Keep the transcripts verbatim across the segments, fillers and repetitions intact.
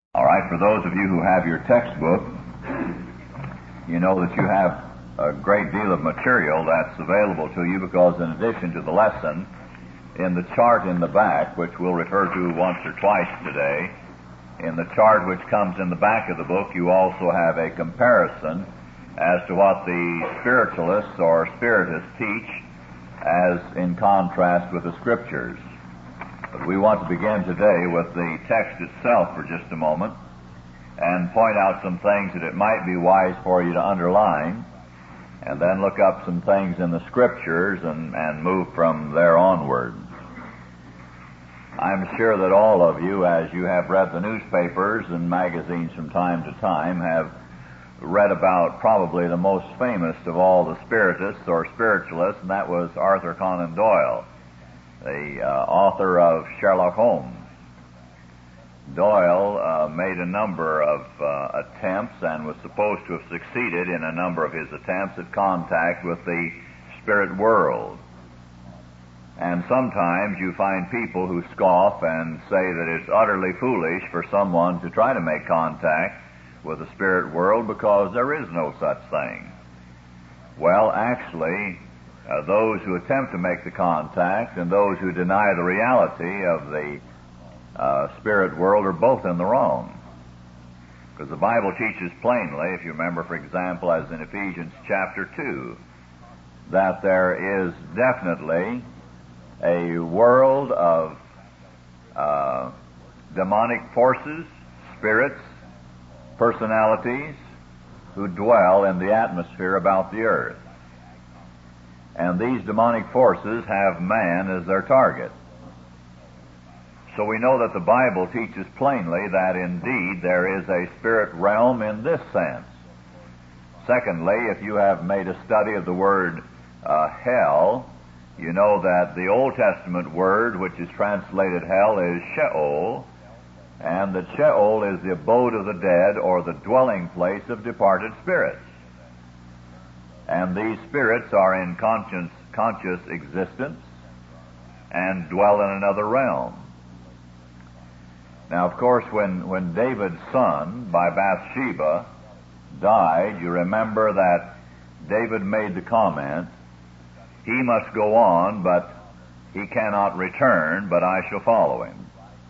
All right, for those of you who have your textbook, you know that you have a great deal of material that's available to you because in addition to the lesson, in the chart in the back, which we'll refer to once or twice today, in the chart which comes in the back of the book, you also have a comparison as to what the spiritualists or spiritists teach as in contrast with the Scriptures. But we want to begin today with the text itself for just a moment and point out some things that it might be wise for you to underline, and then look up some things in the Scriptures and, and move from there onward. I'm sure that all of you, as you have read the newspapers and magazines from time to time, have read about probably the most famous of all the spiritists or spiritualists, and that was Arthur Conan Doyle, the uh, author of Sherlock Holmes. Doyle uh, made a number of uh, attempts and was supposed to have succeeded in a number of his attempts at contact with the spirit world. And sometimes you find people who scoff and say that it's utterly foolish for someone to try to make contact with the spirit world because there is no such thing. Well, actually, Uh, those who attempt to make the contact and those who deny the reality of the uh, spirit world are both in the wrong. Because the Bible teaches plainly, if you remember, for example, as in Ephesians chapter two, that there is definitely a world of uh, demonic forces, spirits, personalities, who dwell in the atmosphere about the earth. And these demonic forces have man as their target. So we know that the Bible teaches plainly that indeed there is a spirit realm in this sense. Secondly, if you have made a study of the word uh, hell, you know that the Old Testament word which is translated hell is Sheol, and that Sheol is the abode of the dead or the dwelling place of departed spirits. And these spirits are in conscious, conscious existence and dwell in another realm. Now, of course, when, when David's son, by Bathsheba, died, you remember that David made the comment, "He must go on, but he cannot return, but I shall follow him."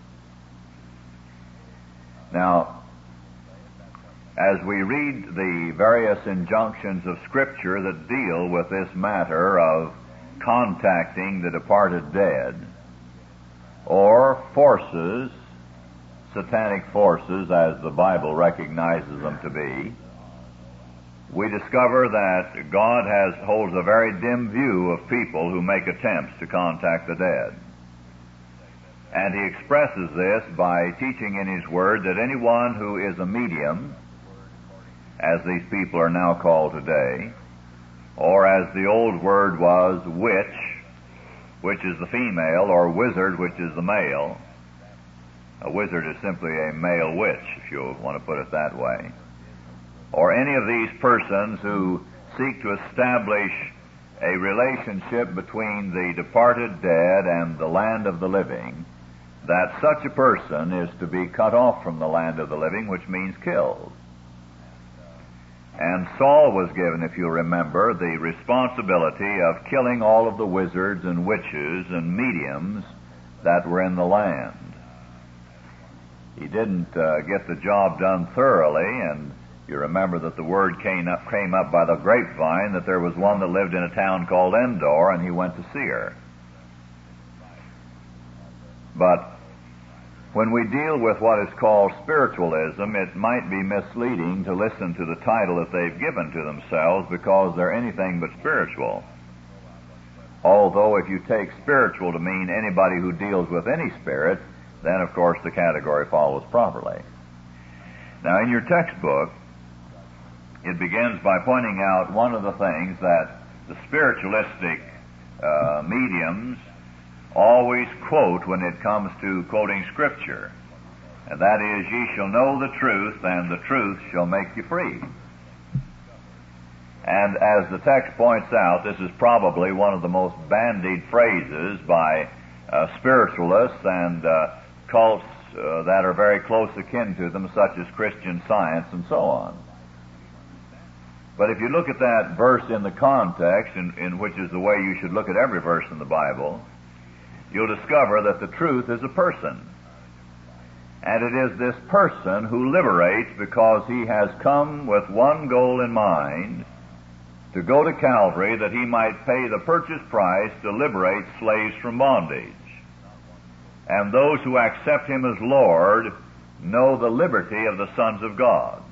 Now, as we read the various injunctions of Scripture that deal with this matter of contacting the departed dead, or forces, satanic forces as the Bible recognizes them to be, we discover that God has holds a very dim view of people who make attempts to contact the dead. And He expresses this by teaching in His Word that anyone who is a medium, as these people are now called today, or as the old word was, witch, which is the female, or wizard, which is the male. A wizard is simply a male witch, if you want to put it that way. Or any of these persons who seek to establish a relationship between the departed dead and the land of the living, that such a person is to be cut off from the land of the living, which means killed. And Saul was given, if you remember, the responsibility of killing all of the wizards and witches and mediums that were in the land. He didn't uh, get the job done thoroughly, and you remember that the word came up, came up by the grapevine that there was one that lived in a town called Endor, and he went to see her. But when we deal with what is called spiritualism, it might be misleading to listen to the title that they've given to themselves because they're anything but spiritual. Although if you take spiritual to mean anybody who deals with any spirit, then of course the category follows properly. Now in your textbook, it begins by pointing out one of the things that the spiritualistic uh, mediums always quote when it comes to quoting Scripture, and that is, "Ye shall know the truth, and the truth shall make you free." And as the text points out, this is probably one of the most bandied phrases by uh, spiritualists and uh, cults uh, that are very close akin to them, such as Christian Science and so on. But if you look at that verse in the context, in, in which is the way you should look at every verse in the Bible, you'll discover that the truth is a person. And it is this person who liberates because he has come with one goal in mind, to go to Calvary that he might pay the purchase price to liberate slaves from bondage. And those who accept him as Lord know the liberty of the sons of God.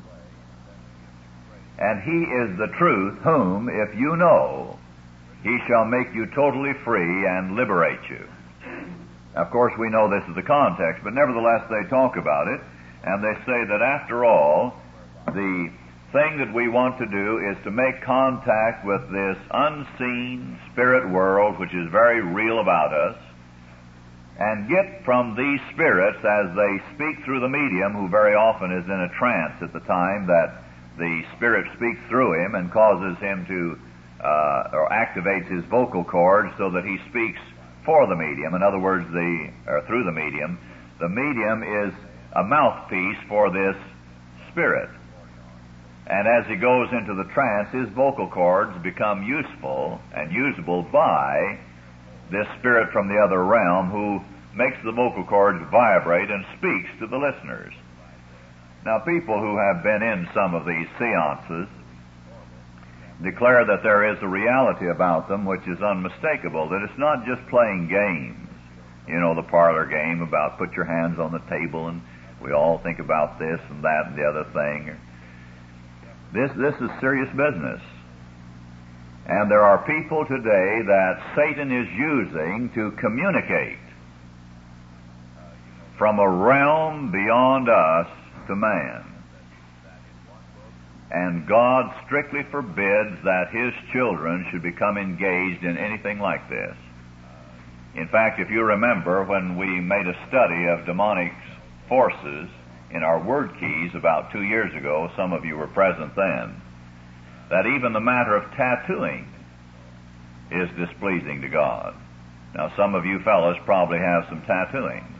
And he is the truth, whom, if you know, he shall make you totally free and liberate you. Of course, we know this is the context, but nevertheless they talk about it, and they say that after all, the thing that we want to do is to make contact with this unseen spirit world, which is very real about us, and get from these spirits, as they speak through the medium, who very often is in a trance at the time that the Spirit speaks through him and causes him to, uh, or activates his vocal cords so that he speaks for the medium. In other words, the, or through the medium. The medium is a mouthpiece for this Spirit. And as he goes into the trance, his vocal cords become useful and usable by this Spirit from the other realm who makes the vocal cords vibrate and speaks to the listeners. Now, people who have been in some of these seances declare that there is a reality about them which is unmistakable, that it's not just playing games. You know, the parlor game about put your hands on the table and we all think about this and that and the other thing. This, this is serious business. And there are people today that Satan is using to communicate from a realm beyond us to man. And God strictly forbids that His children should become engaged in anything like this. In fact, if you remember when we made a study of demonic forces in our word keys about two years ago, some of you were present then, that even the matter of tattooing is displeasing to God. Now, some of you fellows probably have some tattooing.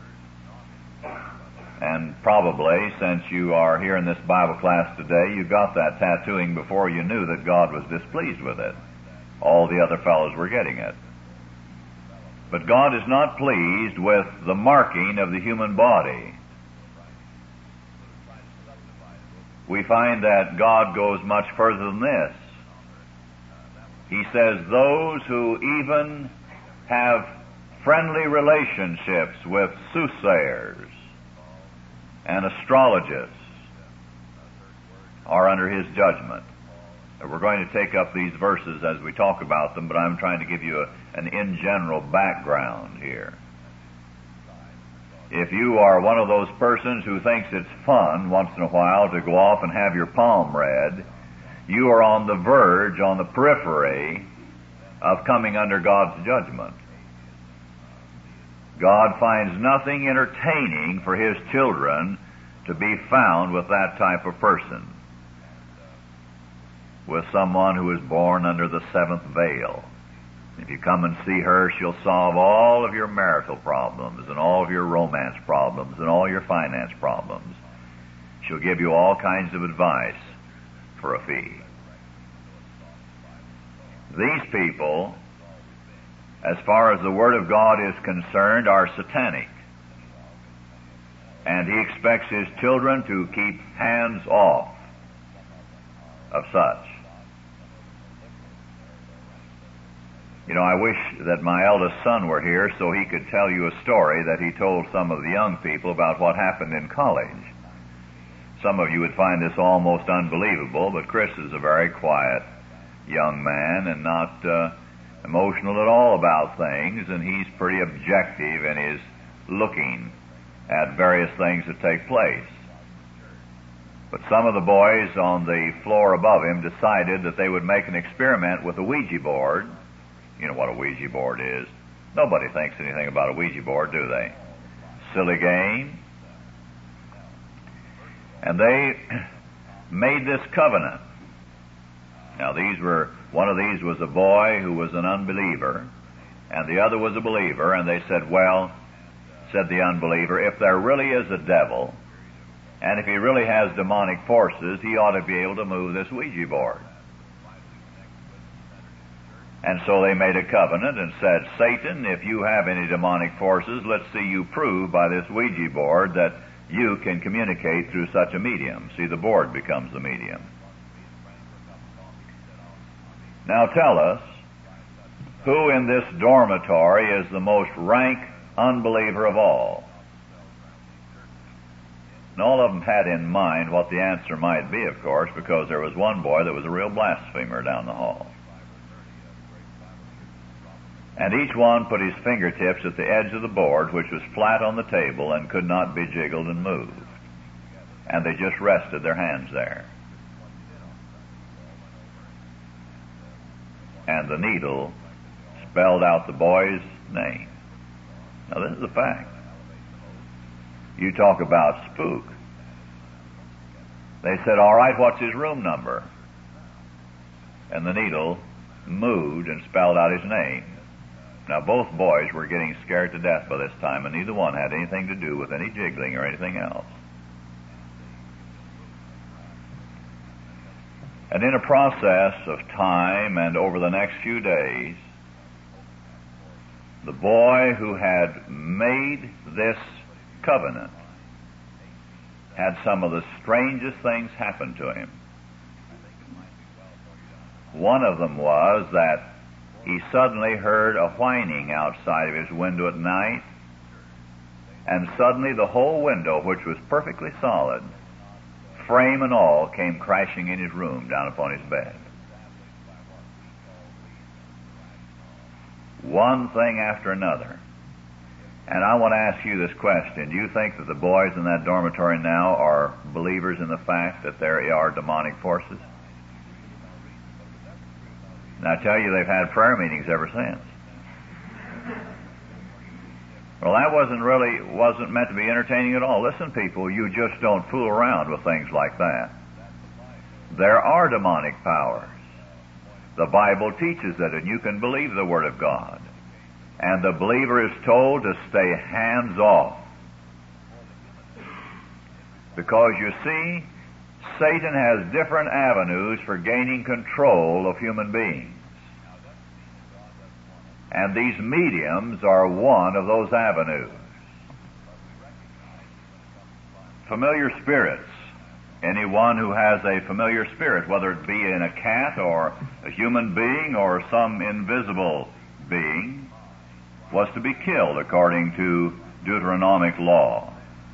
And probably, since you are here in this Bible class today, you got that tattooing before you knew that God was displeased with it. All the other fellows were getting it. But God is not pleased with the marking of the human body. We find that God goes much further than this. He says those who even have friendly relationships with soothsayers and astrologists are under His judgment. We're going to take up these verses as we talk about them, but I'm trying to give you a, an in general background here. If you are one of those persons who thinks it's fun once in a while to go off and have your palm read, you are on the verge, on the periphery of coming under God's judgment. God finds nothing entertaining for His children to be found with that type of person, with someone who is born under the seventh veil. If you come and see her, she'll solve all of your marital problems and all of your romance problems and all your finance problems. She'll give you all kinds of advice for a fee. These people, as far as the Word of God is concerned, are satanic. And He expects His children to keep hands off of such. You know, I wish that my eldest son were here so he could tell you a story that he told some of the young people about what happened in college. Some of you would find this almost unbelievable, but Chris is a very quiet young man and not uh, emotional at all about things, and he's pretty objective in his looking at various things that take place. But some of the boys on the floor above him decided that they would make an experiment with a Ouija board. You know what a Ouija board is. Nobody thinks anything about a Ouija board, do they? Silly game. And they made this covenant. Now these were, one of these was a boy who was an unbeliever, and the other was a believer, and they said, well, said the unbeliever, if there really is a devil, and if he really has demonic forces, he ought to be able to move this Ouija board. And so they made a covenant and said, Satan, if you have any demonic forces, let's see you prove by this Ouija board that you can communicate through such a medium. See, the board becomes the medium. Now tell us, who in this dormitory is the most rank unbeliever of all? And all of them had in mind what the answer might be, of course, because there was one boy that was a real blasphemer down the hall. And each one put his fingertips at the edge of the board, which was flat on the table and could not be jiggled and moved. And they just rested their hands there. And the needle spelled out the boy's name. Now this is a fact. You talk about spook. They said, all right, what's his room number? And the needle moved and spelled out his name. Now, both boys were getting scared to death by this time, and neither one had anything to do with any jiggling or anything else. And in a process of time and over the next few days, the boy who had made this covenant had some of the strangest things happen to him. One of them was that he suddenly heard a whining outside of his window at night, and suddenly the whole window, which was perfectly solid, frame and all, came crashing in his room down upon his bed. One thing after another. And I want to ask you this question. Do you think that the boys in that dormitory now are believers in the fact that there are demonic forces? And I tell you, they've had prayer meetings ever since. Well, that wasn't really, wasn't meant to be entertaining at all. Listen, people, you just don't fool around with things like that. There are demonic powers. The Bible teaches it, and you can believe the Word of God. And the believer is told to stay hands off. Because you see, Satan has different avenues for gaining control of human beings. And these mediums are one of those avenues. Familiar spirits. Anyone who has a familiar spirit, whether it be in a cat or a human being or some invisible being, was to be killed according to Deuteronomic law.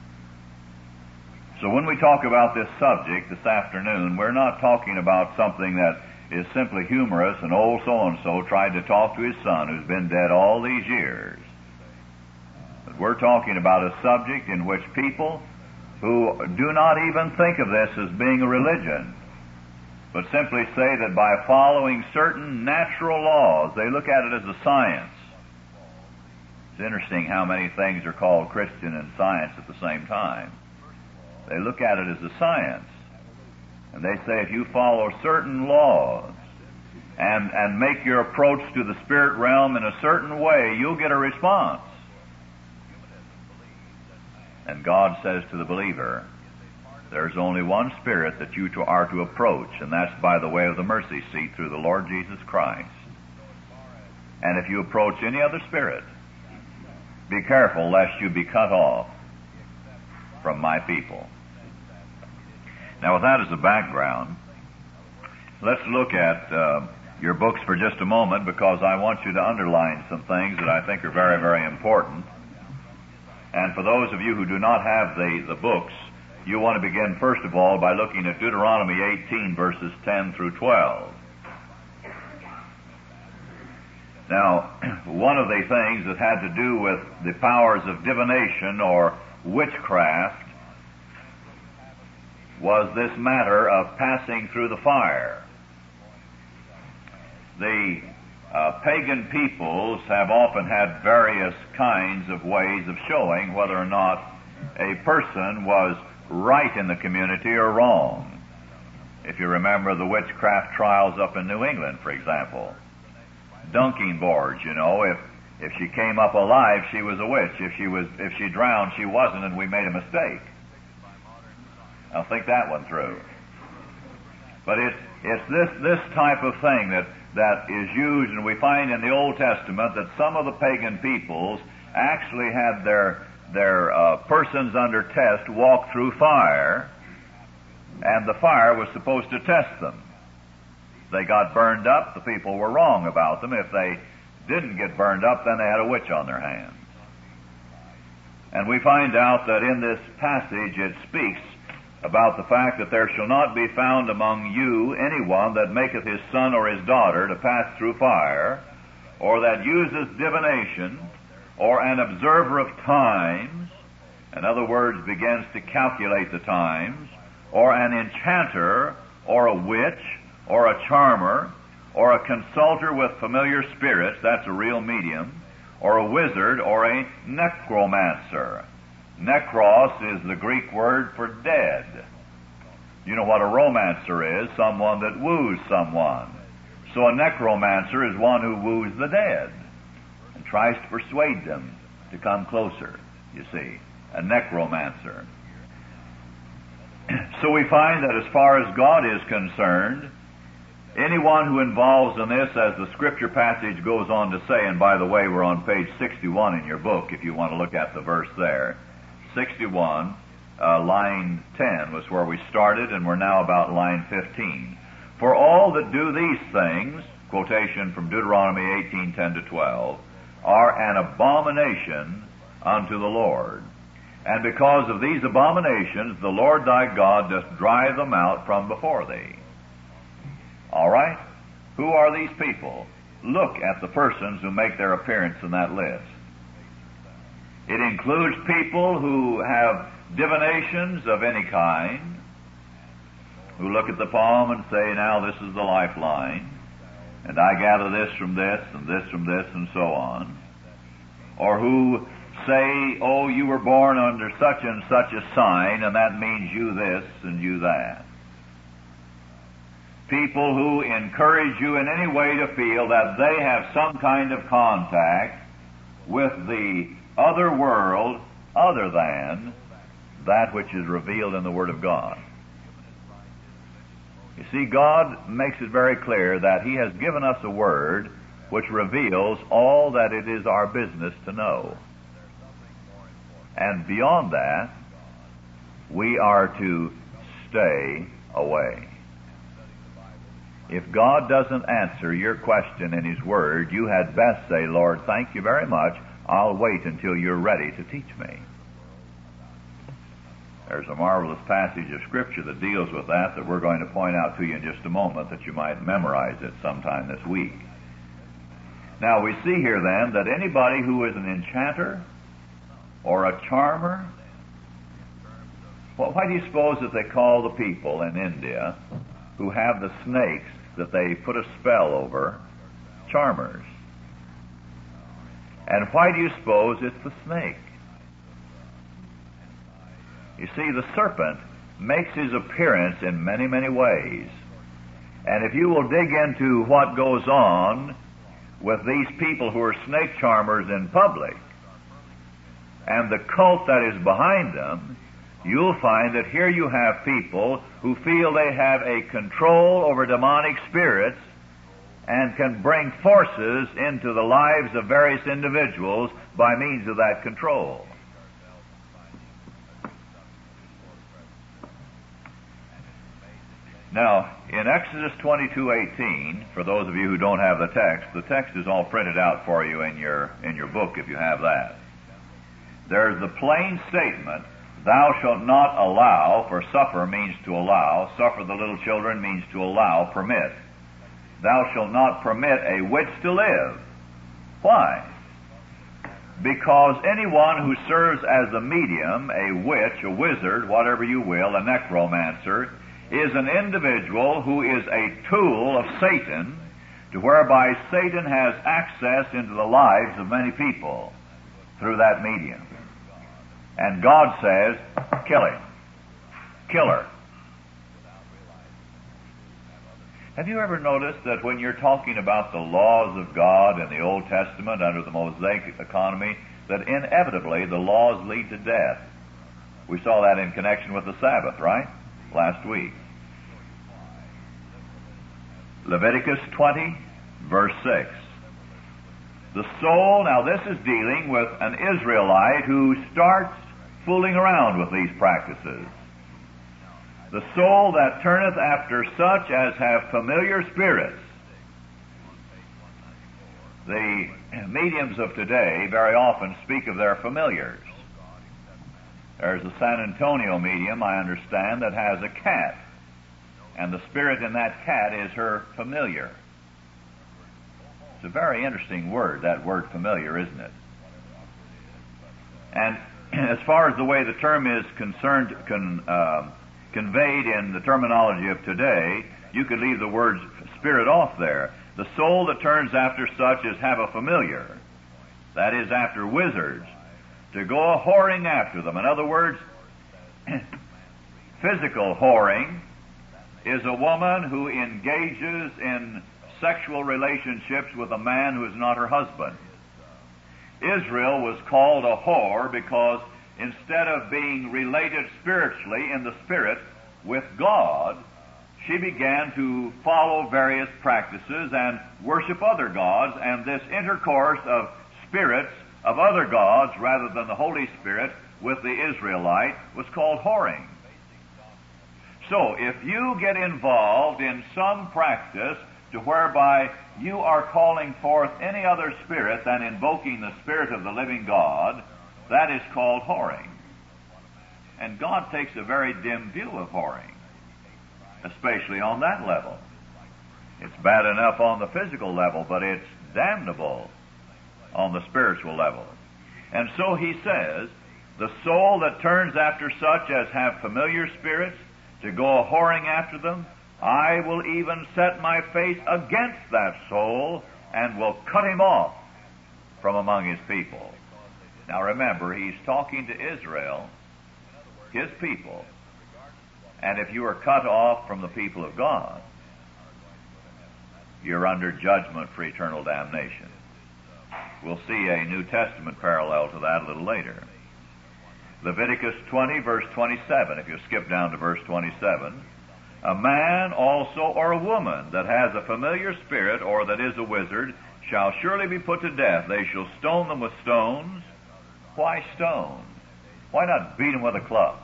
So when we talk about this subject this afternoon, we're not talking about something that is simply humorous and old so-and-so tried to talk to his son who's been dead all these years. But we're talking about a subject in which people who do not even think of this as being a religion, but simply say that by following certain natural laws, they look at it as a science. It's interesting how many things are called Christian and science at the same time. They look at it as a science. And they say if you follow certain laws and, and make your approach to the spirit realm in a certain way, you'll get a response. And God says to the believer, there's only one spirit that you are to approach, and that's by the way of the mercy seat through the Lord Jesus Christ. And if you approach any other spirit, be careful lest you be cut off from my people. Now, with that as a background, let's look at uh, your books for just a moment, because I want you to underline some things that I think are very, very important. And for those of you who do not have the, the books, you want to begin, first of all, by looking at Deuteronomy eighteen, verses ten through twelve. Now, one of the things that had to do with the powers of divination or witchcraft was this matter of passing through the fire. The uh, pagan peoples have often had various kinds of ways of showing whether or not a person was right in the community or wrong. If you remember the witchcraft trials up in New England, for example. Dunking boards, you know, if If she came up alive, she was a witch. If she was, if she drowned, she wasn't, and we made a mistake. Now think that one through. But it's it's this this type of thing that that is used, and we find in the Old Testament that some of the pagan peoples actually had their their uh, persons under test walk through fire, and the fire was supposed to test them. They got burned up. The people were wrong about them. If they didn't get burned up, then they had a witch on their hands. And we find out that in this passage it speaks about the fact that there shall not be found among you anyone that maketh his son or his daughter to pass through fire, or that uses divination, or an observer of times, in other words, begins to calculate the times, or an enchanter, or a witch, or a charmer, or a consulter with familiar spirits, that's a real medium, or a wizard, or a necromancer. Necros is the Greek word for dead. You know what a romancer is? Someone that woos someone. So a necromancer is one who woos the dead and tries to persuade them to come closer, you see. A necromancer. So we find that as far as God is concerned, anyone who involves in this, as the scripture passage goes on to say, and by the way, we're on page sixty-one in your book if you want to look at the verse there. sixty-one, uh, line ten was where we started, and we're now about line fifteen. For all that do these things, quotation from Deuteronomy eighteen, ten to twelve, are an abomination unto the Lord. And because of these abominations, the Lord thy God doth drive them out from before thee. All right? Who are these people? Look at the persons who make their appearance in that list. It includes people who have divinations of any kind, who look at the palm and say, now this is the lifeline, and I gather this from this, and this from this, and so on. Or who say, oh, you were born under such and such a sign, and that means you this and you that. People who encourage you in any way to feel that they have some kind of contact with the other world other than that which is revealed in the Word of God. You see, God makes it very clear that He has given us a Word which reveals all that it is our business to know. And beyond that, we are to stay away. If God doesn't answer your question in His Word, you had best say, Lord, thank you very much. I'll wait until you're ready to teach me. There's a marvelous passage of Scripture that deals with that that we're going to point out to you in just a moment, that you might memorize it sometime this week. Now we see here then that anybody who is an enchanter or a charmer, well, why do you suppose that they call the people in India who have the snakes that they put a spell over charmers? And why do you suppose it's the snake? You see, the serpent makes his appearance in many, many ways. And if you will dig into what goes on with these people who are snake charmers in public, and the cult that is behind them, you'll find that here you have people who feel they have a control over demonic spirits and can bring forces into the lives of various individuals by means of that control. Now, in Exodus twenty-two eighteen, for those of you who don't have the text, the text is all printed out for you in your in your book if you have that. There's the plain statement, thou shalt not allow, for suffer means to allow, suffer the little children means to allow, permit. Thou shalt not permit a witch to live. Why? Because anyone who serves as a medium, a witch, a wizard, whatever you will, a necromancer, is an individual who is a tool of Satan, to whereby Satan has access into the lives of many people through that medium. And God says, kill him. Kill her. Have you ever noticed that when you're talking about the laws of God in the Old Testament under the Mosaic economy, that inevitably the laws lead to death? We saw that in connection with the Sabbath, right? Last week. Leviticus twenty, verse six. The soul, now this is dealing with an Israelite who starts fooling around with these practices. The soul that turneth after such as have familiar spirits. The mediums of today very often speak of their familiars. There's a San Antonio medium, I understand, that has a cat. And the spirit in that cat is her familiar. It's a very interesting word, that word familiar, isn't it? And as far as the way the term is concerned, con, uh, conveyed in the terminology of today, you could leave the word spirit off there. The soul that turns after such as have a familiar, that is, after wizards, to go a whoring after them. In other words, physical whoring is a woman who engages in sexual relationships with a man who is not her husband. Israel was called a whore because instead of being related spiritually in the spirit with God, she began to follow various practices and worship other gods, and this intercourse of spirits of other gods rather than the Holy Spirit with the Israelite was called whoring. So, if you get involved in some practice to whereby you are calling forth any other spirit than invoking the Spirit of the living God, that is called whoring. And God takes a very dim view of whoring, especially on that level. It's bad enough on the physical level, but it's damnable on the spiritual level. And so he says, the soul that turns after such as have familiar spirits, to go a whoring after them, I will even set my face against that soul and will cut him off from among his people. Now remember, he's talking to Israel, his people, and if you are cut off from the people of God, you're under judgment for eternal damnation. We'll see a New Testament parallel to that a little later. Leviticus twenty, verse twenty-seven, if you skip down to verse twenty-seven, a man also or a woman that has a familiar spirit or that is a wizard shall surely be put to death. They shall stone them with stones. Why stone? Why not beat them with a club?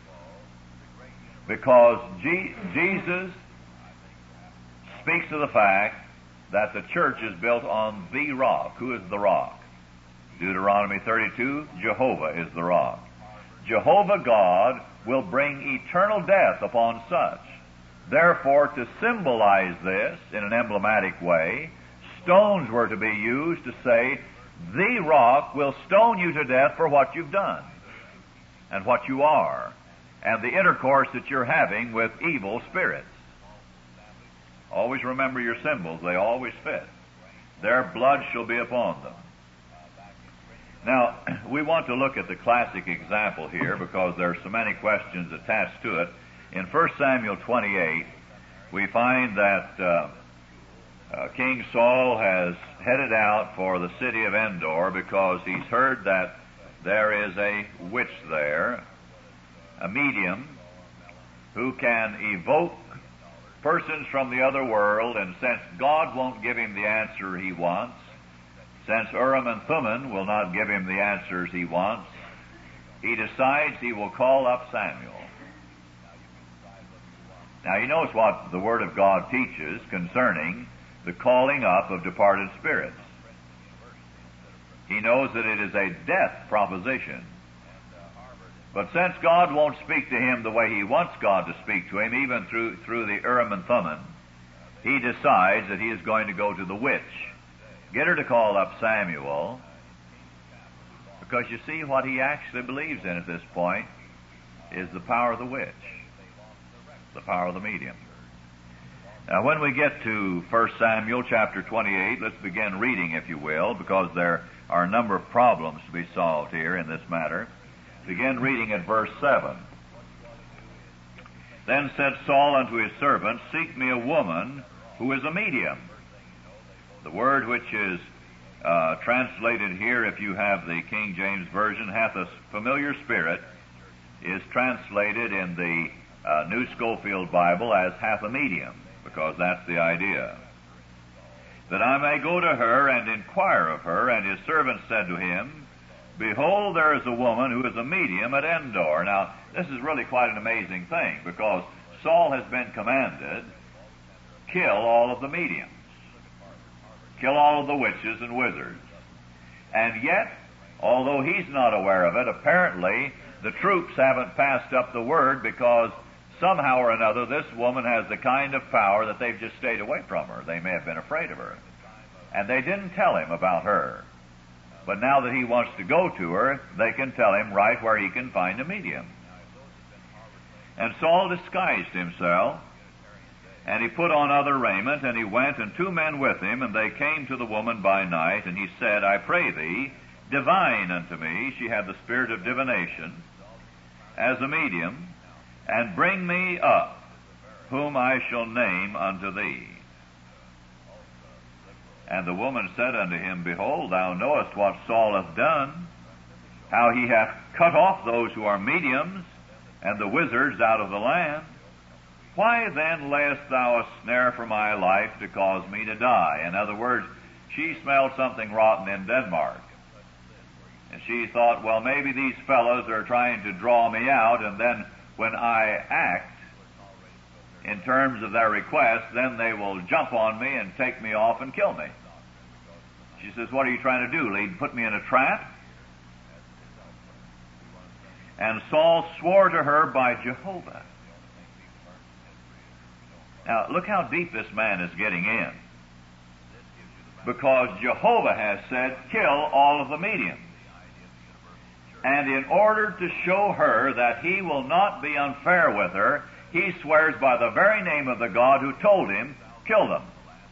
Because Je- Jesus speaks of the fact that the church is built on the rock. Who is the rock? Deuteronomy thirty-two, Jehovah is the rock. Jehovah God will bring eternal death upon such. Therefore, to symbolize this in an emblematic way, stones were to be used to say, the rock will stone you to death for what you've done and what you are and the intercourse that you're having with evil spirits. Always remember your symbols. They always fit. Their blood shall be upon them. Now, we want to look at the classic example here because there are so many questions attached to it. In First Samuel twenty-eight, we find that uh, uh, King Saul has headed out for the city of Endor because he's heard that there is a witch there, a medium, who can evoke persons from the other world, and since God won't give him the answer he wants, since Urim and Thummim will not give him the answers he wants, he decides he will call up Samuel. Now, you notice what the Word of God teaches concerning the calling up of departed spirits. He knows that it is a death proposition. But since God won't speak to him the way he wants God to speak to him, even through, through the Urim and Thummim, he decides that he is going to go to the witch. Get her to call up Samuel, because you see what he actually believes in at this point is the power of the witch, the power of the medium. Now, when we get to First Samuel chapter twenty-eight, let's begin reading, if you will, because there are a number of problems to be solved here in this matter. Begin reading at verse seven. Then said Saul unto his servants, Seek me a woman who is a medium. The word which is uh, translated here, if you have the King James Version, hath a familiar spirit, is translated in the uh, New Schofield Bible as hath a medium, because that's the idea. That I may go to her and inquire of her. And his servant said to him, Behold, there is a woman who is a medium at Endor. Now, this is really quite an amazing thing, because Saul has been commanded, kill all of the mediums. Kill all of the witches and wizards. And yet, although he's not aware of it, apparently the troops haven't passed up the word, because somehow or another this woman has the kind of power that they've just stayed away from her. They may have been afraid of her. And they didn't tell him about her. But now that he wants to go to her, they can tell him right where he can find a medium. And Saul disguised himself, and he put on other raiment, and he went, and two men with him, and they came to the woman by night, and he said, I pray thee, divine unto me, she had the spirit of divination, as a medium, and bring me up, whom I shall name unto thee. And the woman said unto him, Behold, thou knowest what Saul hath done, how he hath cut off those who are mediums, and the wizards out of the land. Why then layest thou a snare for my life to cause me to die? In other words, she smelled something rotten in Denmark. And she thought, well, maybe these fellows are trying to draw me out, and then when I act in terms of their request, then they will jump on me and take me off and kill me. She says, what are you trying to do, lead? Put me in a trap? And Saul swore to her by Jehovah. Now, look how deep this man is getting in. Because Jehovah has said, kill all of the mediums. And in order to show her that he will not be unfair with her, he swears by the very name of the God who told him, kill them.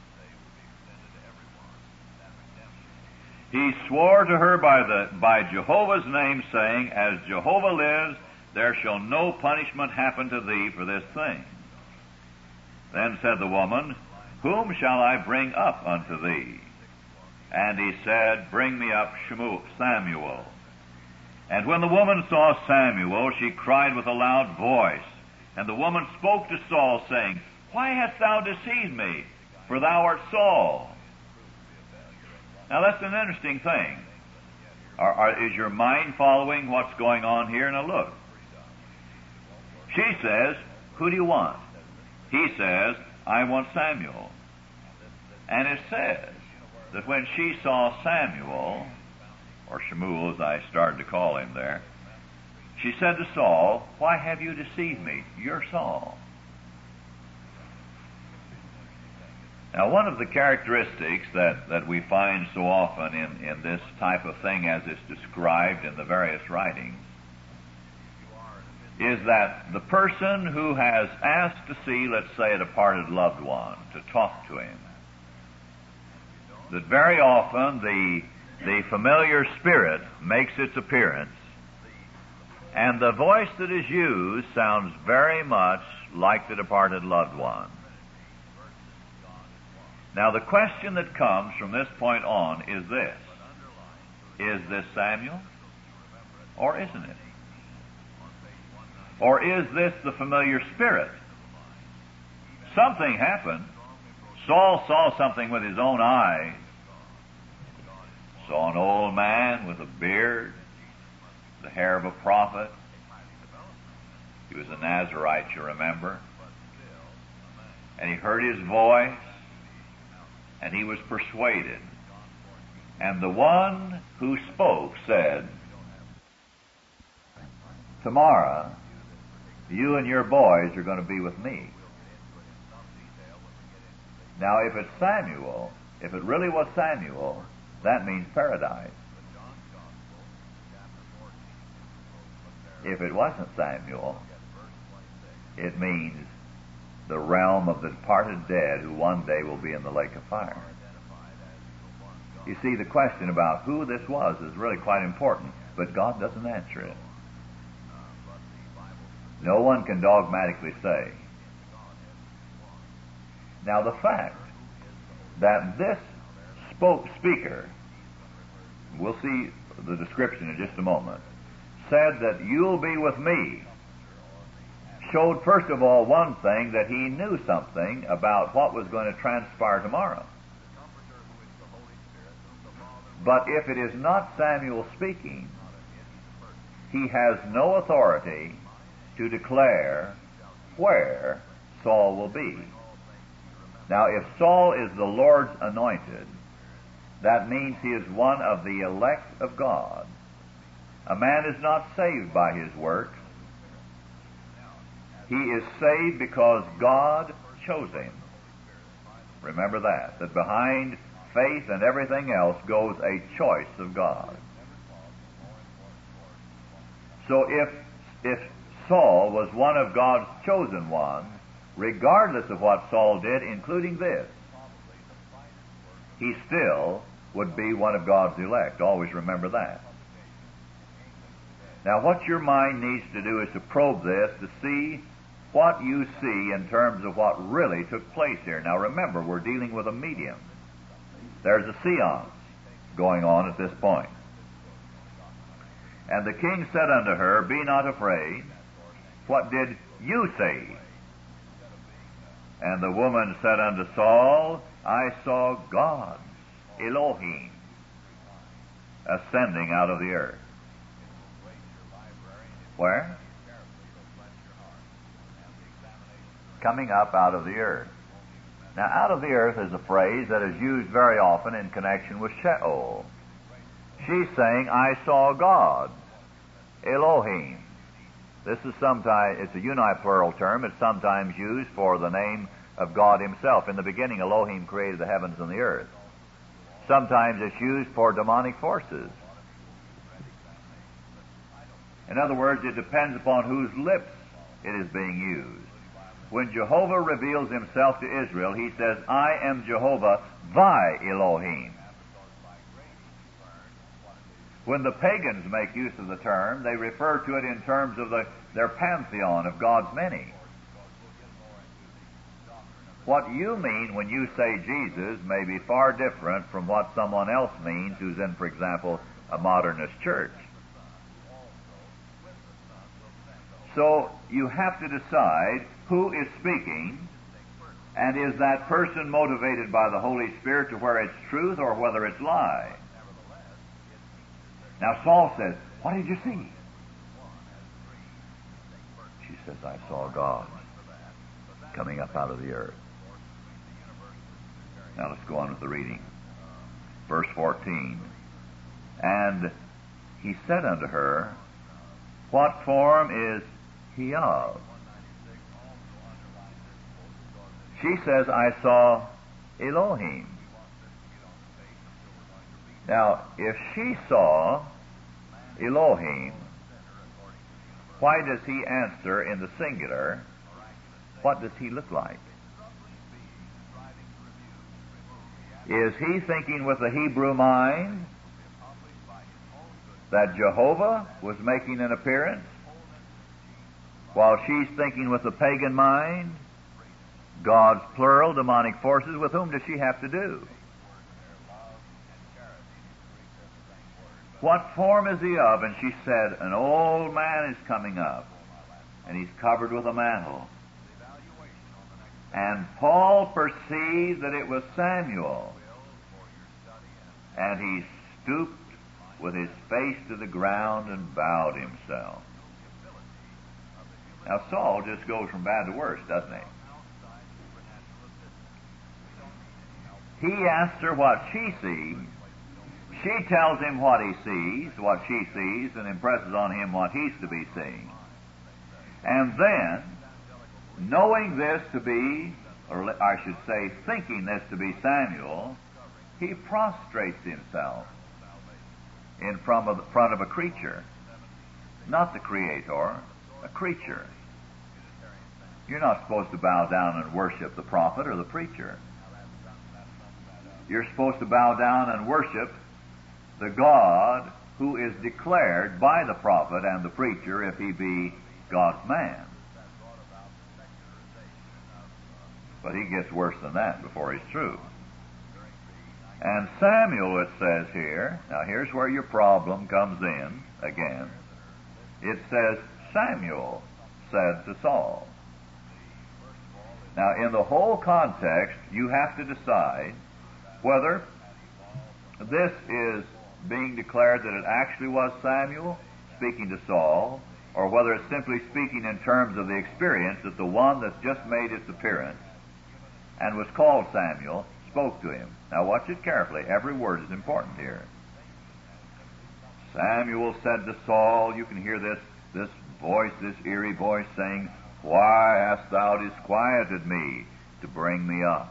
He swore to her by the by Jehovah's name, saying, As Jehovah lives, there shall no punishment happen to thee for this thing. Then said the woman, Whom shall I bring up unto thee? And he said, Bring me up Samuel. And when the woman saw Samuel, she cried with a loud voice. And the woman spoke to Saul, saying, Why hast thou deceived me? For thou art Saul. Now that's an interesting thing. Are, are, is your mind following what's going on here? Now look. She says, Who do you want? He says, I want Samuel. And it says that when she saw Samuel, or Shemuel as I started to call him there, she said to Saul, Why have you deceived me? You're Saul. Now, one of the characteristics that, that we find so often in, in this type of thing as it's described in the various writings is that the person who has asked to see, let's say, a departed loved one, to talk to him, that very often the, the familiar spirit makes its appearance, and the voice that is used sounds very much like the departed loved one. Now, the question that comes from this point on is this. Is this Samuel? Or isn't it? Or is this the familiar spirit? Something happened. Saul saw something with his own eyes. Saw an old man with a beard, the hair of a prophet. He was a Nazarite, you remember. And he heard his voice, and he was persuaded. And the one who spoke said, Tomorrow, you and your boys are going to be with me. Now, if it's Samuel, if it really was Samuel, that means paradise. If it wasn't Samuel, it means the realm of the departed dead who one day will be in the lake of fire. You see, the question about who this was is really quite important, but God doesn't answer it. No one can dogmatically say. Now the fact that this spoke speaker, we'll see the description in just a moment, said that you'll be with me, showed first of all one thing, that he knew something about what was going to transpire tomorrow. But if it is not Samuel speaking, he has no authority to declare where Saul will be. Now, if Saul is the Lord's anointed, that means he is one of the elect of God. A man is not saved by his works. He is saved because God chose him. Remember that, that behind faith and everything else goes a choice of God. So if, if Saul was one of God's chosen ones, regardless of what Saul did, including this, he still would be one of God's elect. Always remember that. Now, what your mind needs to do is to probe this to see what you see in terms of what really took place here. Now, remember, we're dealing with a medium. There's a seance going on at this point. And the king said unto her, Be not afraid. What did you say? And the woman said unto Saul, I saw God, Elohim, ascending out of the earth. Where? Coming up out of the earth. Now, out of the earth is a phrase that is used very often in connection with Sheol. She's saying, I saw God, Elohim. This is sometimes, it's a uniplural term. It's sometimes used for the name of God himself. In the beginning, Elohim created the heavens and the earth. Sometimes it's used for demonic forces. In other words, it depends upon whose lips it is being used. When Jehovah reveals himself to Israel, he says, I am Jehovah, thy Elohim. When the pagans make use of the term, they refer to it in terms of the, their pantheon of God's many. What you mean when you say Jesus may be far different from what someone else means who's in, for example, a modernist church. So you have to decide who is speaking, and is that person motivated by the Holy Spirit to where it's truth or whether it's lie. Now Saul says, what did you see? She says, I saw God coming up out of the earth. Now let's go on with the reading. Verse fourteen. And he said unto her, What form is he of? She says, I saw Elohim. Now, if she saw Elohim, why does he answer in the singular? What does he look like? Is he thinking with the Hebrew mind that Jehovah was making an appearance, while she's thinking with the pagan mind, God's plural demonic forces? With whom does she have to do? What form is he of? And she said, an old man is coming up, and he's covered with a mantle. And Paul perceived that it was Samuel, and he stooped with his face to the ground and bowed himself. Now Saul just goes from bad to worse, doesn't he? He asks her what she sees. She tells him what he sees, what she sees, and impresses on him what he's to be seeing. And then, knowing this to be, or I should say, thinking this to be Samuel, he prostrates himself in front of, front of a creature. Not the Creator, a creature. You're not supposed to bow down and worship the prophet or the preacher. You're supposed to bow down and worship the God who is declared by the prophet and the preacher if he be God's man. But he gets worse than that before he's through. And Samuel, it says here, now here's where your problem comes in again. It says, Samuel said to Saul. Now, in the whole context, you have to decide whether this is being declared that it actually was Samuel speaking to Saul, or whether it's simply speaking in terms of the experience that the one that's just made its appearance and was called Samuel spoke to him. Now watch it carefully. Every word is important here. Samuel said to Saul, you can hear this, this voice, this eerie voice saying, why hast thou disquieted me to bring me up?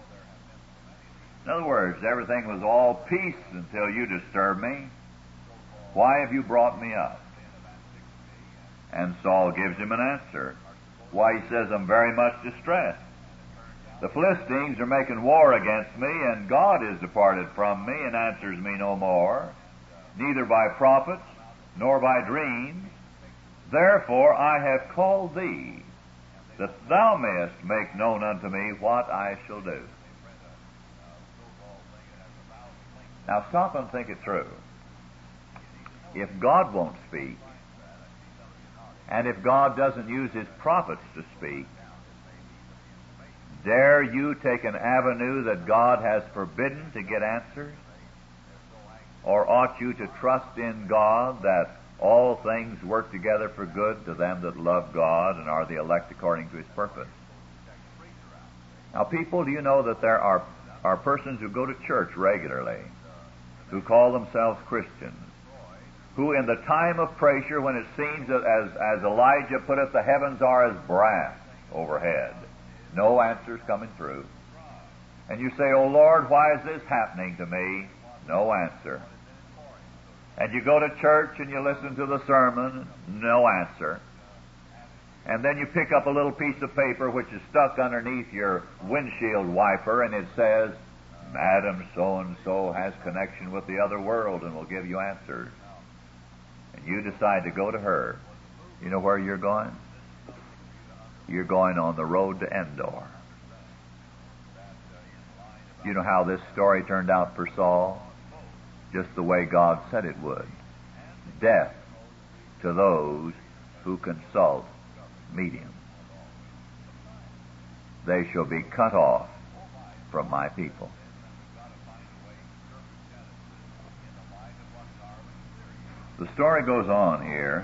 In other words, everything was all peace until you disturbed me. Why have you brought me up? And Saul gives him an answer. Why, he says, I'm very much distressed. The Philistines are making war against me, and God is departed from me and answers me no more, neither by prophets nor by dreams. Therefore I have called thee, that thou mayest make known unto me what I shall do. Now stop and think it through. If God won't speak, and if God doesn't use His prophets to speak, dare you take an avenue that God has forbidden to get answers? Or ought you to trust in God that all things work together for good to them that love God and are the elect according to His purpose? Now, people, do you know that there are, are persons who go to church regularly, who call themselves Christians, who in the time of pressure, when it seems that, as, as Elijah put it, the heavens are as brass overhead, no answers coming through. And you say, oh Lord, why is this happening to me? No answer. And you go to church and you listen to the sermon, no answer. And then you pick up a little piece of paper which is stuck underneath your windshield wiper, and it says, Madam so-and-so has connection with the other world and will give you answers. And you decide to go to her. You know where you're going? You're going on the road to Endor. You know how this story turned out for Saul? Just the way God said it would. Death to those who consult mediums. They shall be cut off from my people. The story goes on here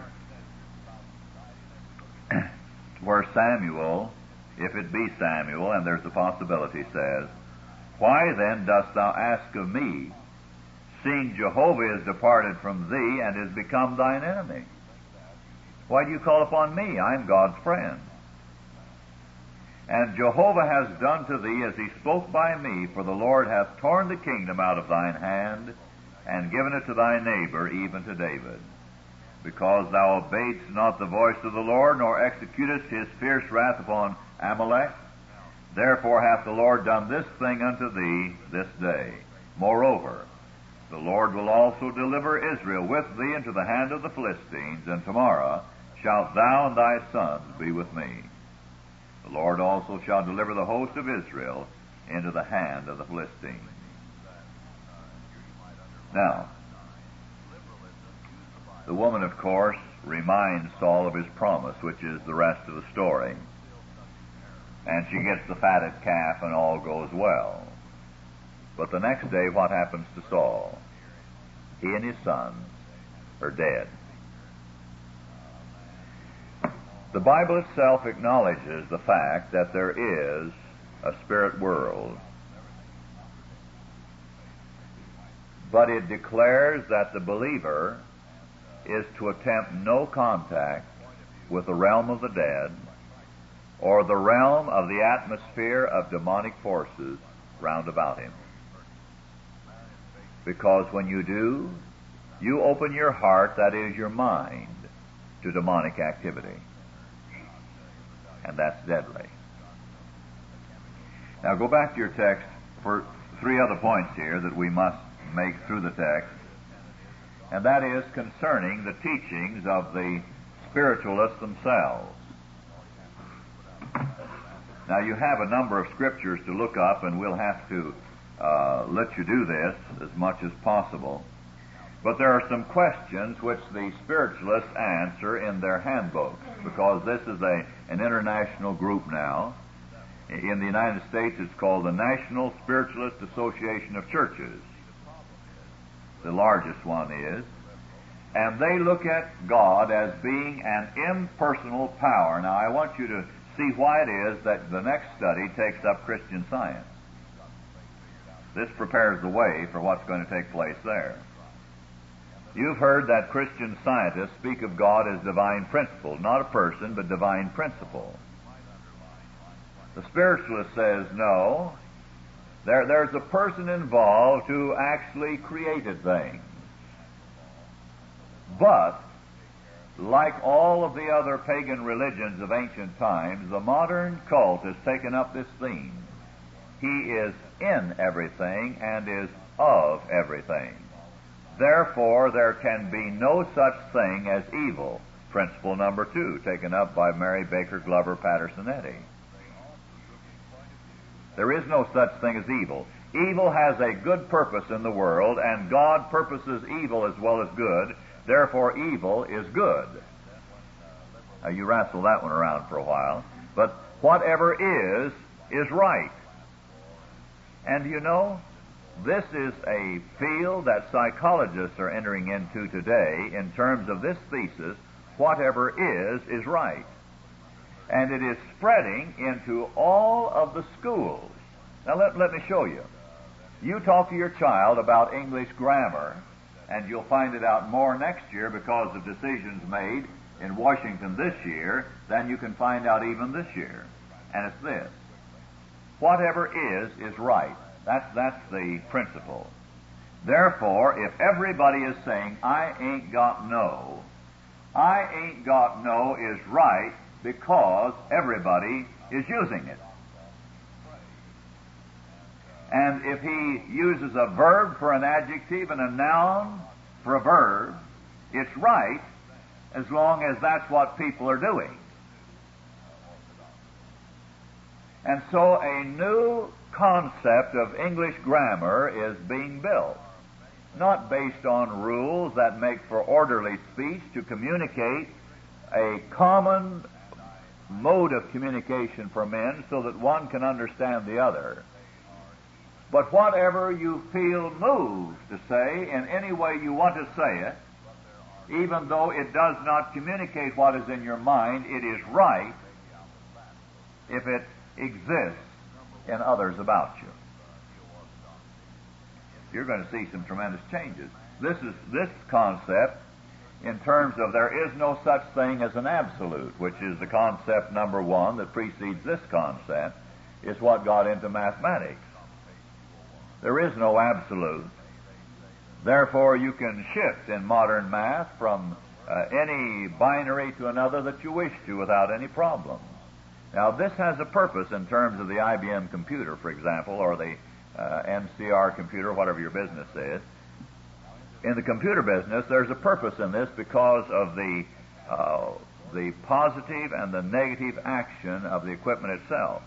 where Samuel, if it be Samuel, and there's a possibility, says, why then dost thou ask of me, seeing Jehovah is departed from thee and is become thine enemy? Why do you call upon me? I am God's friend. And Jehovah has done to thee as he spoke by me, for the Lord hath torn the kingdom out of thine hand, and given it to thy neighbor, even to David. Because thou obeyedst not the voice of the Lord, nor executest his fierce wrath upon Amalek, therefore hath the Lord done this thing unto thee this day. Moreover, the Lord will also deliver Israel with thee into the hand of the Philistines, and tomorrow shalt thou and thy sons be with me. The Lord also shall deliver the host of Israel into the hand of the Philistines. Now, the woman, of course, reminds Saul of his promise, which is the rest of the story. And she gets the fatted calf and all goes well. But the next day, what happens to Saul? He and his sons are dead. The Bible itself acknowledges the fact that there is a spirit world, but it declares that the believer is to attempt no contact with the realm of the dead or the realm of the atmosphere of demonic forces round about him. Because when you do, you open your heart, that is your mind, to demonic activity. And that's deadly. Now go back to your text for three other points here that we must make through the text, and that is concerning the teachings of the spiritualists themselves. Now, you have a number of scriptures to look up, and we'll have to uh, let you do this as much as possible. But there are some questions which the spiritualists answer in their handbooks, because this is a an international group now. In the United States, it's called the National Spiritualist Association of Churches. The largest one is. And they look at God as being an impersonal power. Now, I want you to see why it is that the next study takes up Christian Science. This prepares the way for what's going to take place there. You've heard that Christian scientists speak of God as divine principle, not a person, but divine principle. The spiritualist says, no, there, there's a person involved who actually created things. But, like all of the other pagan religions of ancient times, the modern cult has taken up this theme. He is in everything and is of everything. Therefore, there can be no such thing as evil. Principle number two, taken up by Mary Baker Glover Patterson-Eddy. There is no such thing as evil. Evil has a good purpose in the world, and God purposes evil as well as good. Therefore, evil is good. Now, you wrestle that one around for a while. But whatever is, is right. And you know, this is a field that psychologists are entering into today in terms of this thesis, whatever is, is right. And it is spreading into all of the schools. Now let, let me show you. You talk to your child about English grammar, and you'll find it out more next year because of decisions made in Washington this year than you can find out even this year. And it's this. Whatever is, is right. That's, that's the principle. Therefore, if everybody is saying, I ain't got no, I ain't got no is right because everybody is using it. And if he uses a verb for an adjective and a noun for a verb, it's right as long as that's what people are doing. And so a new concept of English grammar is being built, not based on rules that make for orderly speech to communicate a common mode of communication for men so that one can understand the other. But whatever you feel moved to say, in any way you want to say it, even though it does not communicate what is in your mind, it is right if it exists in others about you. You're going to see some tremendous changes. This is this concept, in terms of there is no such thing as an absolute, which is the concept number one that precedes this concept, is what got into mathematics. There is no absolute. Therefore, you can shift in modern math from uh, any binary to another that you wish to without any problem. Now, this has a purpose in terms of the I B M computer, for example, or the uh, N C R computer, whatever your business is. In the computer business, there's a purpose in this because of the uh, the positive and the negative action of the equipment itself.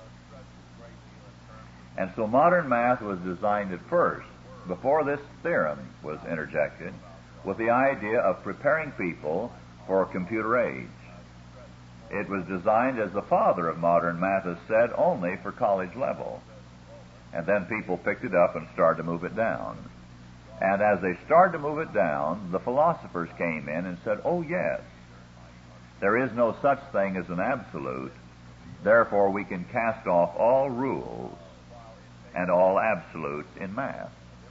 And so modern math was designed at first, before this theorem was interjected, with the idea of preparing people for a computer age. It was designed, as the father of modern math has said, only for college level. And then people picked it up and started to move it down. And as they started to move it down, the philosophers came in and said, oh yes, there is no such thing as an absolute, therefore we can cast off all rules and all absolutes in math.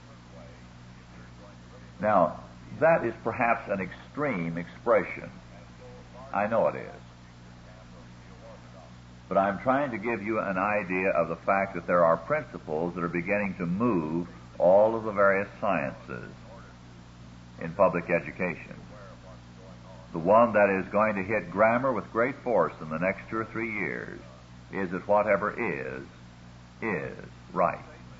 Now, that is perhaps an extreme expression. I know it is. But I'm trying to give you an idea of the fact that there are principles that are beginning to move all of the various sciences in public education. The one that is going to hit grammar with great force in the next two or three years is that whatever is, is right.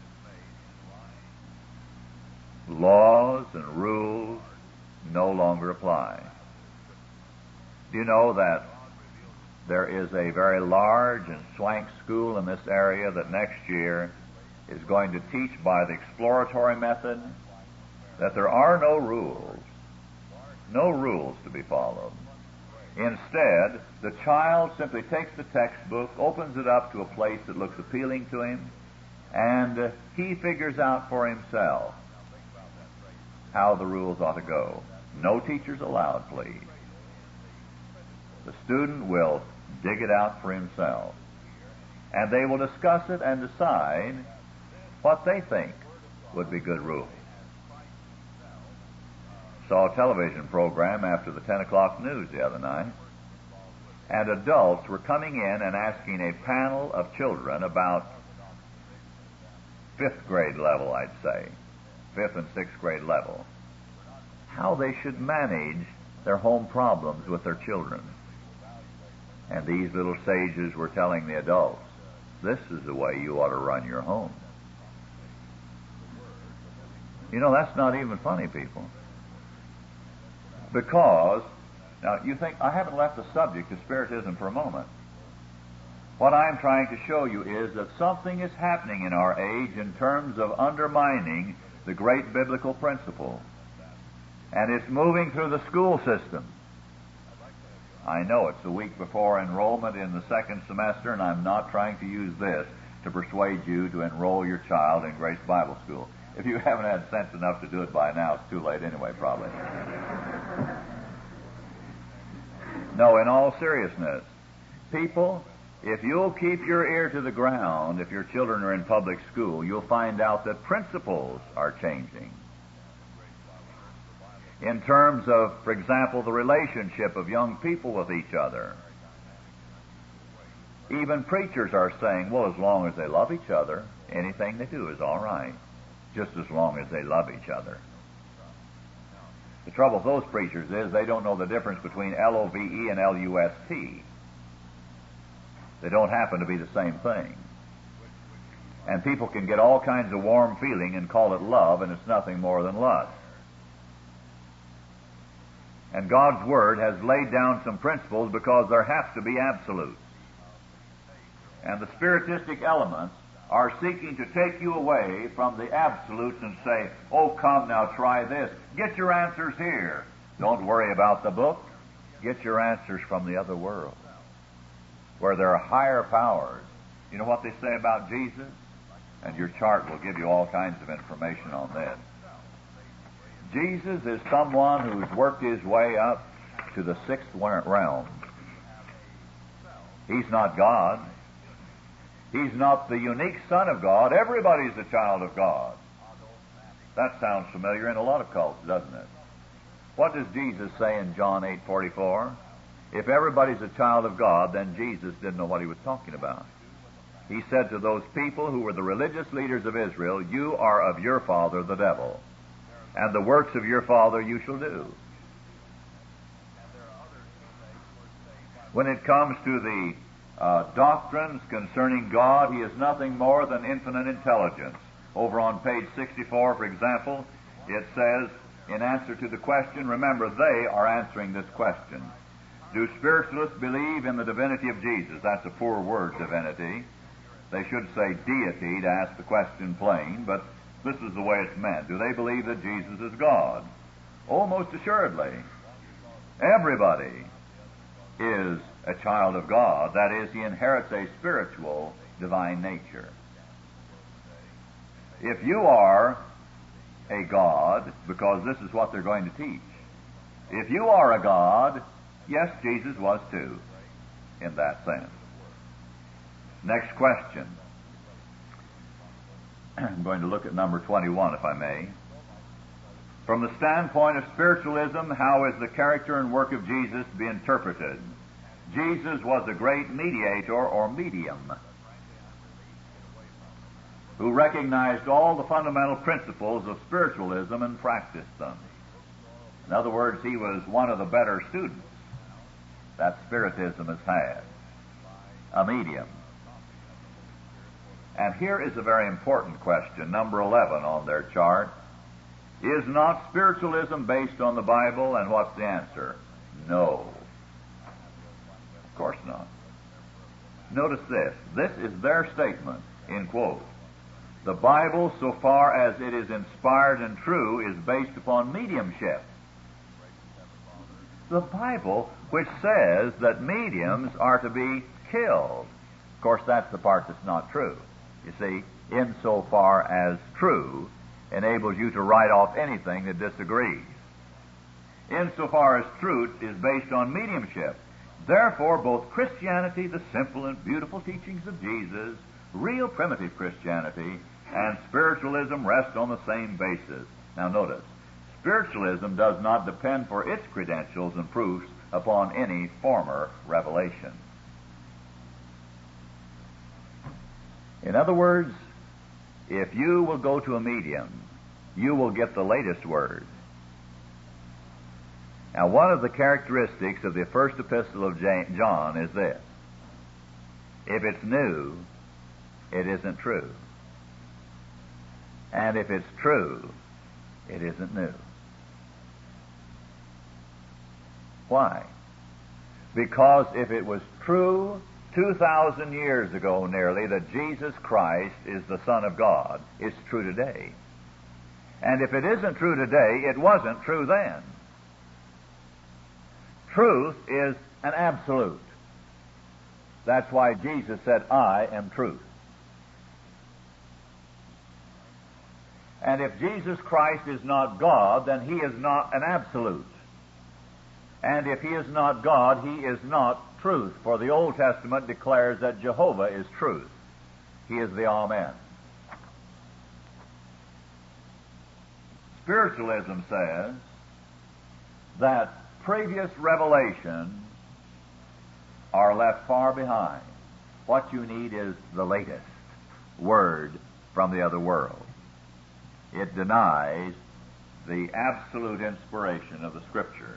Laws and rules no longer apply. Do you know that there is a very large and swank school in this area that next year is going to teach by the exploratory method that there are no rules, no rules to be followed. Instead, the child simply takes the textbook, opens it up to a place that looks appealing to him, and uh, he figures out for himself how the rules ought to go. No teachers allowed, please. The student will dig it out for himself, and they will discuss it and decide what they think would be good rules. Saw a television program after the ten o'clock news the other night, and adults were coming in and asking a panel of children about fifth grade level, I'd say, fifth and sixth grade level, how they should manage their home problems with their children. And these little sages were telling the adults, this is the way you ought to run your home. You know, that's not even funny, people. Because, now you think, I haven't left the subject of Spiritism for a moment. What I'm trying to show you is that something is happening in our age in terms of undermining the great biblical principle. And it's moving through the school system. I know it's the week before enrollment in the second semester, and I'm not trying to use this to persuade you to enroll your child in Grace Bible School. If you haven't had sense enough to do it by now, it's too late anyway, probably. No, in all seriousness, people, if you'll keep your ear to the ground, if your children are in public school, you'll find out that principles are changing. In terms of, for example, the relationship of young people with each other. Even preachers are saying, well, as long as they love each other, anything they do is all right, just as long as they love each other. The trouble with those preachers is they don't know the difference between L O V E and L U S T. They don't happen to be the same thing. And people can get all kinds of warm feeling and call it love, and it's nothing more than lust. And God's Word has laid down some principles because there have to be absolutes. And the spiritistic elements are seeking to take you away from the absolutes and say, oh, come now, try this. Get your answers here. Don't worry about the book. Get your answers from the other world, where there are higher powers. You know what they say about Jesus? And your chart will give you all kinds of information on this. Jesus is someone who's worked his way up to the sixth realm. He's not God. He's not the unique Son of God. Everybody's a child of God. That sounds familiar in a lot of cults, doesn't it? What does Jesus say in John eight forty-four? If everybody's a child of God, then Jesus didn't know what he was talking about. He said to those people who were the religious leaders of Israel, you are of your father, the devil, and the works of your father you shall do. When it comes to the uh, doctrines concerning God, he is nothing more than infinite intelligence. Over on page sixty-four, for example, it says, in answer to the question, remember, they are answering this question. Do spiritualists believe in the divinity of Jesus? That's a poor word, divinity. They should say deity to ask the question plain, but this is the way it's meant. Do they believe that Jesus is God? Oh, most assuredly. Everybody is a child of God. That is, he inherits a spiritual divine nature. If you are a God, because this is what they're going to teach, if you are a God, yes, Jesus was too, in that sense. Next question. I'm going to look at number twenty-one, if I may. From the standpoint of spiritualism, how is the character and work of Jesus to be interpreted? Jesus was a great mediator or medium who recognized all the fundamental principles of spiritualism and practiced them. In other words, he was one of the better students that Spiritism has had. A medium. And here is a very important question, number eleven on their chart. Is not spiritualism based on the Bible? And what's the answer? No. Of course not. Notice this. This is their statement, in quote. The Bible, so far as it is inspired and true, is based upon mediumship. The Bible, which says that mediums are to be killed. Of course, that's the part that's not true. You see, insofar as true enables you to write off anything that disagrees. Insofar as truth is based on mediumship. Therefore, both Christianity, the simple and beautiful teachings of Jesus, real primitive Christianity, and spiritualism rest on the same basis. Now notice, spiritualism does not depend for its credentials and proofs upon any former revelation. In other words, if you will go to a medium, you will get the latest word. Now, one of the characteristics of the first epistle of John is this. If it's new, it isn't true. And if it's true, it isn't new. Why? Because if it was true two thousand years ago nearly that Jesus Christ is the Son of God, it's true today. And if it isn't true today, it wasn't true then. Truth is an absolute. That's why Jesus said, I am truth. And if Jesus Christ is not God, then he is not an absolute. And if he is not God, he is not truth. For the Old Testament declares that Jehovah is truth. He is the Amen. Spiritualism says that previous revelations are left far behind. What you need is the latest word from the other world. It denies the absolute inspiration of the Scriptures.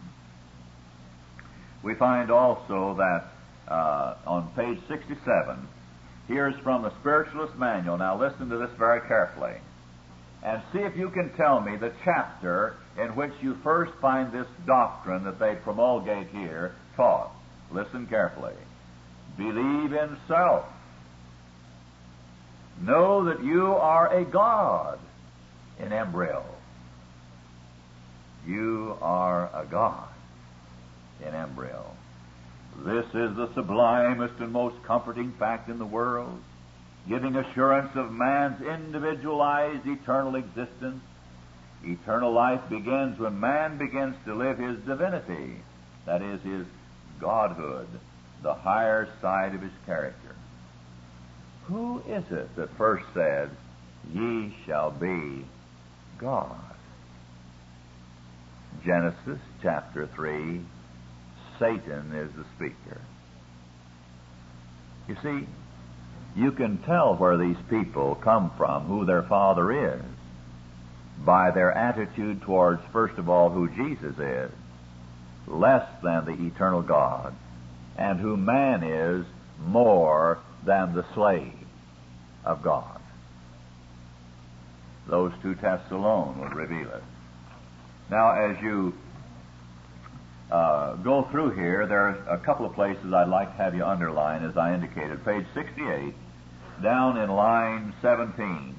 We find also that uh, on page sixty-seven, here's from the Spiritualist Manual. Now listen to this very carefully, and see if you can tell me the chapter in which you first find this doctrine that they promulgate here taught. Listen carefully. Believe in self. Know that you are a God in embryo. You are a God in embryo. This is the sublimest and most comforting fact in the world, giving assurance of man's individualized eternal existence. Eternal life begins when man begins to live his divinity, that is, his godhood, the higher side of his character. Who is it that first said, ye shall be God? Genesis chapter three, Satan is the speaker. You see, you can tell where these people come from, who their father is, by their attitude towards, first of all, who Jesus is, less than the eternal God, and who man is more than the slave of God. Those two tests alone will reveal it. Now, as you uh, go through here, there are a couple of places I'd like to have you underline, as I indicated. Page sixty-eight, down in line seventeen.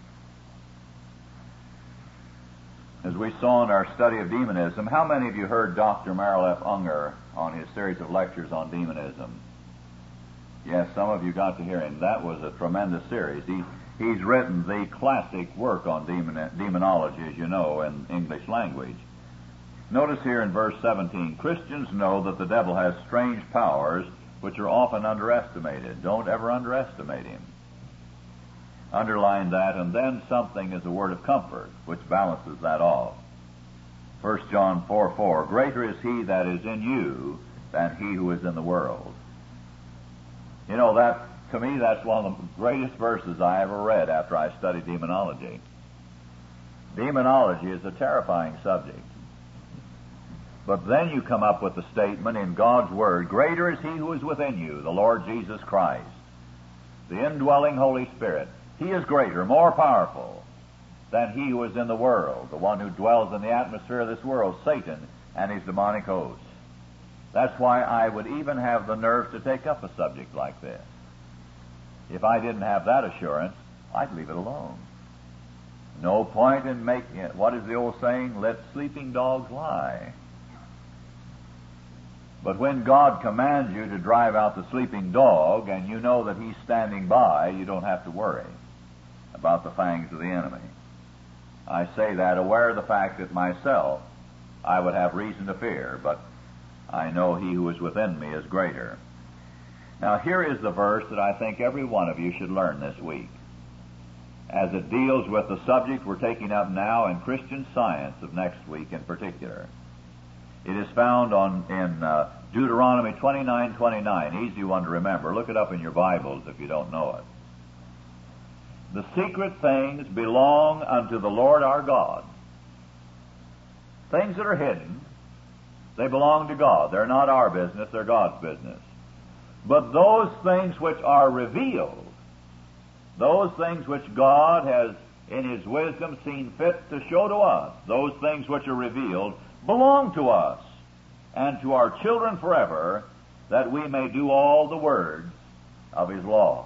As we saw in our study of demonism, how many of you heard Doctor Merrill F. Unger on his series of lectures on demonism? Yes, some of you got to hear him. That was a tremendous series. He, he's written the classic work on demon, demonology, as you know, in English language. Notice here in verse seventeen, Christians know that the devil has strange powers which are often underestimated. Don't ever underestimate him. Underline that, and then something is a word of comfort, which balances that off. First John four four, greater is he that is in you than he who is in the world. You know, that, to me, that's one of the greatest verses I ever read after I studied demonology. Demonology is a terrifying subject. But then you come up with the statement in God's Word, greater is he who is within you, the Lord Jesus Christ, the indwelling Holy Spirit. He is greater, more powerful than he who is in the world, the one who dwells in the atmosphere of this world, Satan and his demonic hosts. That's why I would even have the nerve to take up a subject like this. If I didn't have that assurance, I'd leave it alone. No point in making it. What is the old saying? Let sleeping dogs lie. But when God commands you to drive out the sleeping dog, and you know that He's standing by, you don't have to worry about the fangs of the enemy. I say that aware of the fact that myself, I would have reason to fear, but I know He who is within me is greater. Now here is the verse that I think every one of you should learn this week, as it deals with the subject we're taking up now in Christian Science of next week in particular. It is found on in uh, Deuteronomy twenty-nine twenty-nine, easy one to remember. Look it up in your Bibles if you don't know it. The secret things belong unto the Lord our God. Things that are hidden, they belong to God. They're not our business, they're God's business. But those things which are revealed, those things which God has in His wisdom seen fit to show to us, those things which are revealed, belong to us and to our children forever, that we may do all the words of His law.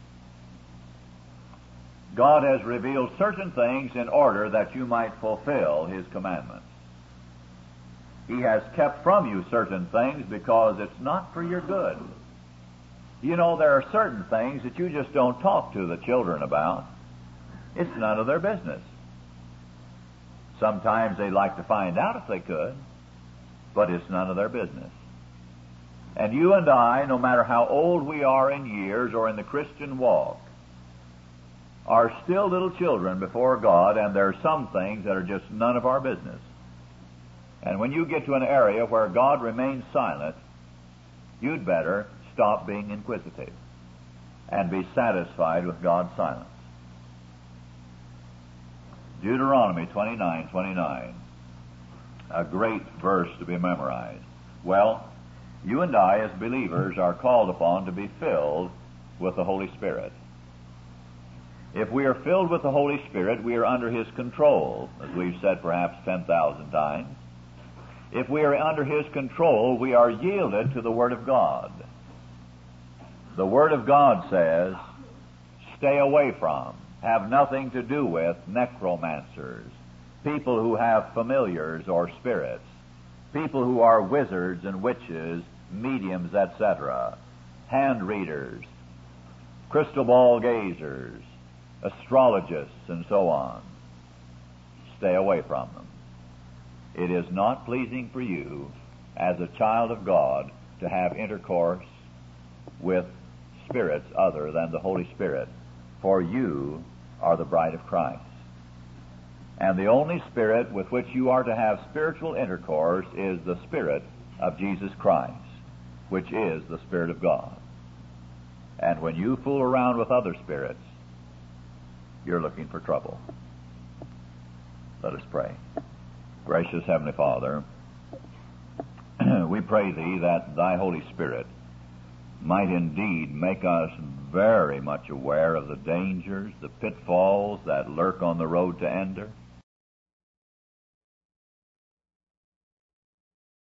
God has revealed certain things in order that you might fulfill His commandments. He has kept from you certain things because it's not for your good. You know, there are certain things that you just don't talk to the children about. It's none of their business. Sometimes they'd like to find out if they could, but it's none of their business. And you and I, no matter how old we are in years or in the Christian walk, are still little children before God, and there are some things that are just none of our business. And when you get to an area where God remains silent, you'd better stop being inquisitive and be satisfied with God's silence. Deuteronomy twenty-nine twenty-nine, a great verse to be memorized. Well, you and I as believers are called upon to be filled with the Holy Spirit. If we are filled with the Holy Spirit, we are under His control, as we've said perhaps ten thousand times. If we are under His control, we are yielded to the Word of God. The Word of God says, stay away from, have nothing to do with necromancers, people who have familiars or spirits, people who are wizards and witches, mediums, et cetera, hand readers, crystal ball gazers, astrologists, and so on. Stay away from them. It is not pleasing for you as a child of God to have intercourse with spirits other than the Holy Spirit, for you are the bride of Christ. And the only spirit with which you are to have spiritual intercourse is the Spirit of Jesus Christ, which is the Spirit of God. And when you fool around with other spirits, you're looking for trouble. Let us pray. Gracious Heavenly Father, we pray Thee that Thy Holy Spirit might indeed make us very much aware of the dangers, the pitfalls that lurk on the road to Ender,